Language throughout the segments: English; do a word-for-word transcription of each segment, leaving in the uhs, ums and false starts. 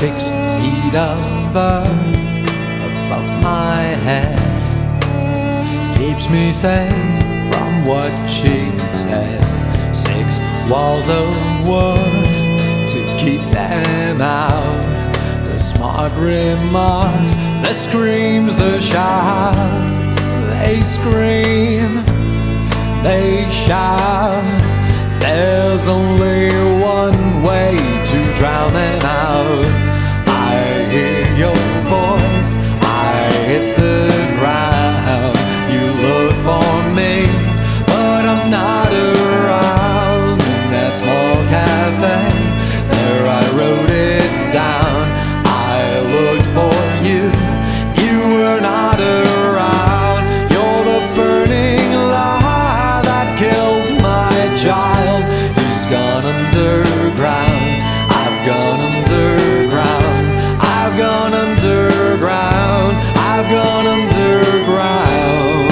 Six feet of earth above my head keeps me safe from what she said. Six walls of wood to keep them out. The smart remarks, the screams, the shouts. They scream, they shout. There's only one way to drown them out. I hear your voice, I hit the ground. You look for me, but I'm not around. In that small cafe, there I wrote it down. I looked for you, you were not around. You're the burning lie that killed my child. He's gone underground, I've gone underground, I've gone underground, I've gone underground.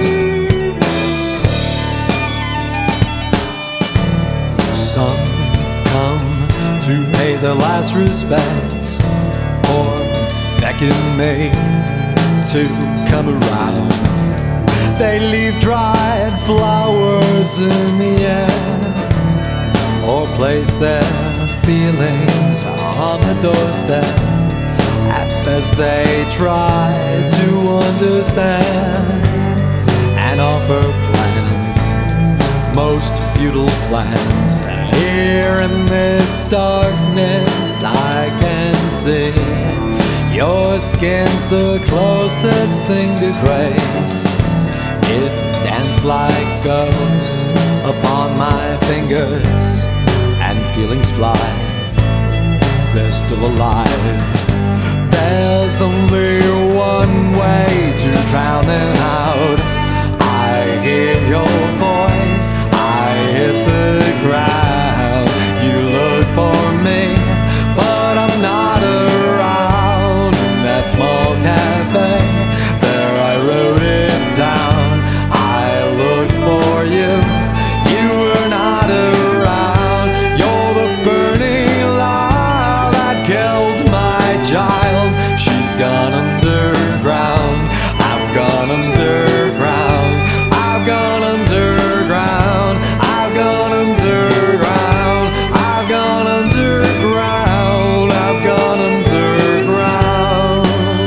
Some come to pay their last respects or beckon me to come around. They leave dried flowers in the air or place their feelings on the doorstep. At best they try to understand and offer plans, most futile plans. Here in this darkness I can see your skin's the closest thing to grace. It danced like ghosts upon my fingers, and feelings fly, they're still alive. There's only one way to drown them out. I hear your voice, I hit the ground. You look for me, but I'm not around. In that small cafe, there I wrote it down. I looked for you, you were not around. You're the burning lie that killed my child. She's gone underground, I've gone underground, I've gone underground, I've gone underground, I've gone underground, I've gone underground,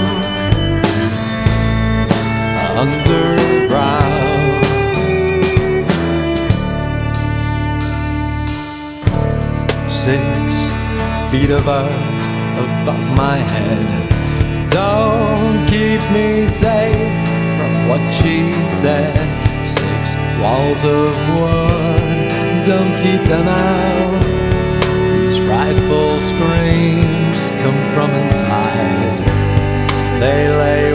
underground. Six feet of earth above my head don't keep me safe from what she said. Six walls of wood don't keep them out. These frightful screams come from inside. They lay